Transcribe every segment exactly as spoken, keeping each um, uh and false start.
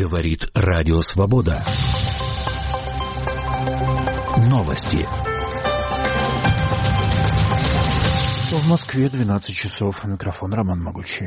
Говорит Радио Свобода. Новости. В Москве двенадцать часов. Микрофон Роман Могучий.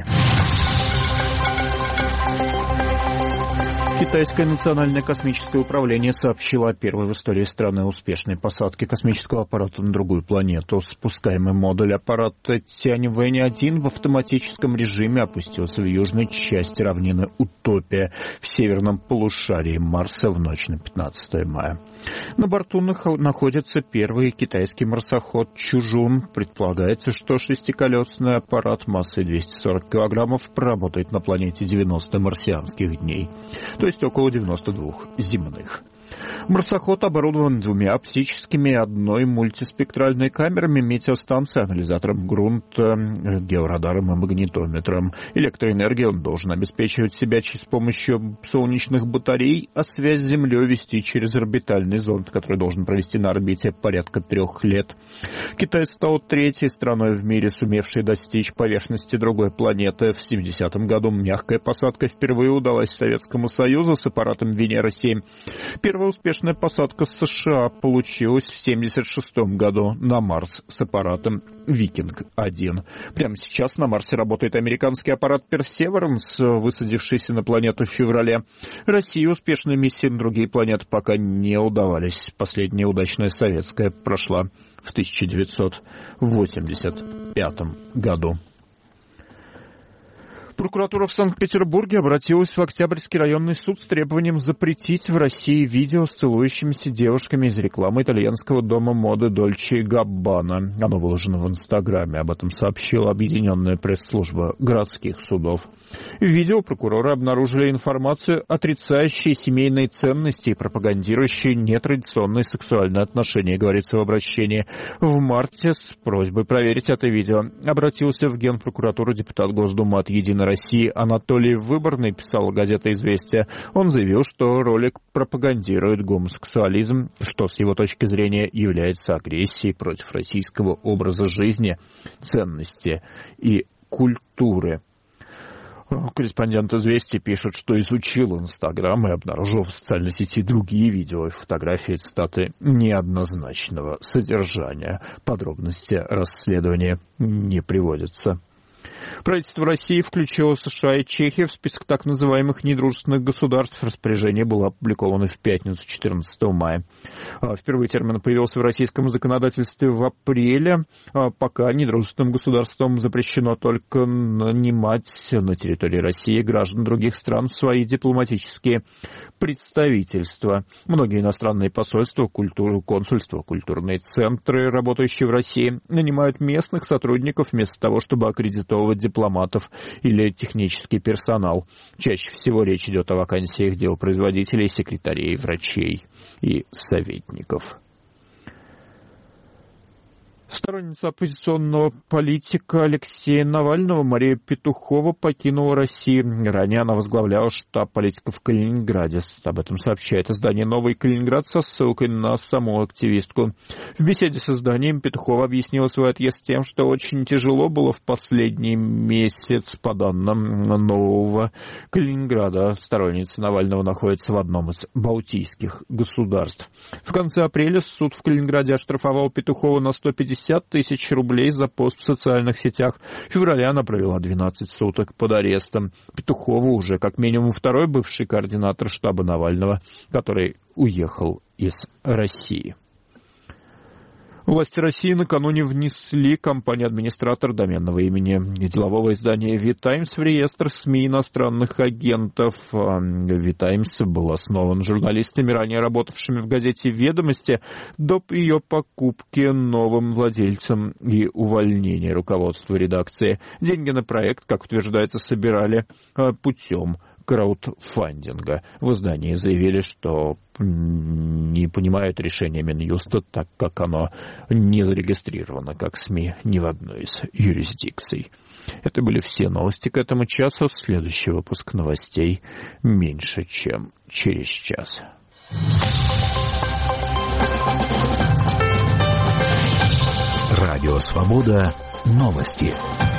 Китайское национальное космическое управление сообщило о первой в истории страны успешной посадке космического аппарата на другую планету. Спускаемый модуль аппарата Тяньвэнь один в автоматическом режиме опустился в южной части равнины Утопия в северном полушарии Марса в ночь на пятнадцатое мая. На борту находится первый китайский марсоход Чужун. Предполагается, что шестиколесный аппарат массой двести сорок килограммов проработает на планете девяносто марсианских дней, то есть около девяноста двух земных. Марсоход оборудован двумя оптическими и одной мультиспектральной камерами, метеостанцией, анализатором грунта, георадаром и магнитометром. Электроэнергию он должен обеспечивать себя с помощью солнечных батарей, а связь с Землей вести через орбитальный зонд, который должен провести на орбите порядка трех лет. Китай стал третьей страной в мире, сумевшей достичь поверхности другой планеты. В семидесятом году мягкая посадка впервые удалась Советскому Союзу с аппаратом Венера семь. Первая успешная посадка с США получилась в семьдесят шестом году на Марс с аппаратом Викинг один. Прямо сейчас на Марсе работает американский аппарат Персеверанс, высадившийся на планету в феврале. России успешные миссии на другие планеты пока не удавались. Последняя удачная советская прошла в тысяча девятьсот восемьдесят пятом году. Прокуратура в Санкт-Петербурге обратилась в Октябрьский районный суд с требованием запретить в России видео с целующимися девушками из рекламы итальянского дома моды Дольче и Габбана. Оно выложено в Инстаграме. Об этом сообщила объединенная пресс-служба городских судов. В видео прокуроры обнаружили информацию, отрицающую семейные ценности и пропагандирующую нетрадиционные сексуальные отношения, говорится в обращении. В марте с просьбой проверить это видео обратился в Генпрокуратуру депутат Госдумы от «Единой России» Анатолий Выборный, писала газета «Известия». Он заявил, что ролик пропагандирует гомосексуализм, что с его точки зрения является агрессией против российского образа жизни, ценности и культуры. Корреспондент «Известий» пишет, что изучил Инстаграм и обнаружил в социальной сети другие видео и фотографии, цитаты, неоднозначного содержания. Подробности расследования не приводятся. Правительство России включило США и Чехию в список так называемых недружественных государств. Распоряжение было опубликовано в пятницу, четырнадцатого мая. Впервые термин появился в российском законодательстве в апреле. Пока недружественным государствам запрещено только нанимать на территории России граждан других стран в свои дипломатические представительства. Многие иностранные посольства, культуру, консульства, культурные центры, работающие в России, нанимают местных сотрудников вместо того, чтобы аккредитовывать дипломатов или технический персонал. Чаще всего речь идет о вакансиях делопроизводителей, секретарей, врачей и советников. Сторонница оппозиционного политика Алексея Навального Мария Петухова покинула Россию. Ранее она возглавляла штаб политиков в Калининграде. Об этом сообщает издание «Новый Калининград» со ссылкой на саму активистку. В беседе с изданием Петухова объяснила свой отъезд тем, что очень тяжело было в последний месяц. По данным Нового Калининграда, сторонница Навального находится в одном из балтийских государств. В конце апреля суд в Калининграде оштрафовал Петухова на сто пятьдесят тысяч рублей за пост в социальных сетях. В феврале она провела двенадцать суток под арестом. Петухова уже как минимум второй бывший координатор штаба Навального, который уехал из России. Власти России накануне внесли компанию-администратор доменного имени делового издания «Ви-Таймс» в реестр СМИ иностранных агентов. «Ви-Таймс» был основан журналистами, ранее работавшими в газете «Ведомости», до ее покупки новым владельцем и увольнения руководства редакции. Деньги на проект, как утверждается, собирали путем краудфандинга. В издании заявили, что не понимают решения Минюста, так как оно не зарегистрировано как СМИ ни в одной из юрисдикций. Это были все новости к этому часу. Следующий выпуск новостей меньше, чем через час. Радио «Свобода». Новости.